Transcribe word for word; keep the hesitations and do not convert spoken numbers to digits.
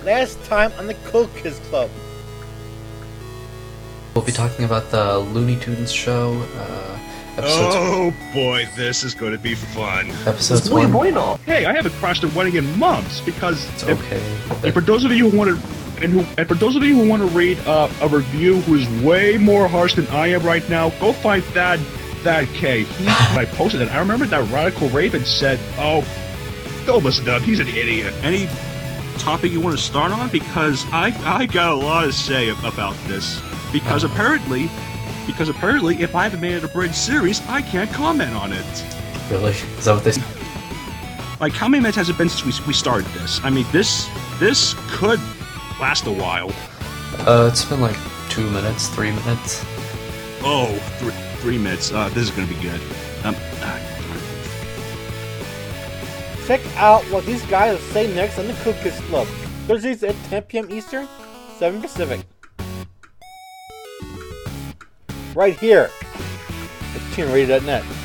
Last time on the Cool Kids Club. We'll be talking about the Looney Tunes show, uh, episodes... Oh boy, this is going to be fun. Episodes Muy one... bueno. Hey, I haven't crashed a wedding in months because... It's if, okay. and for those of you who want to... And, who, and for those of you who want to read uh, a review who is way more harsh than I am right now, go find that that K. He, I posted it. I remember that Radical Raven said, "Oh, don't listen to him. He's an idiot." Any topic you want to start on? Because I I got a lot to say about this. Because apparently, because apparently, if I haven't made it a bridge series, I can't comment on it. Really? Is that what they... Like, how many minutes has it been since we we started this? I mean, this this could last a while. Uh, it's been like two minutes, three minutes. Oh, three, three minutes. Uh, this is gonna be good. Um, uh, Check out what these guys will say next on the Cool Kids Club. Thursdays at ten p m Eastern, seven Pacific. Right here at Tune Radio dot net.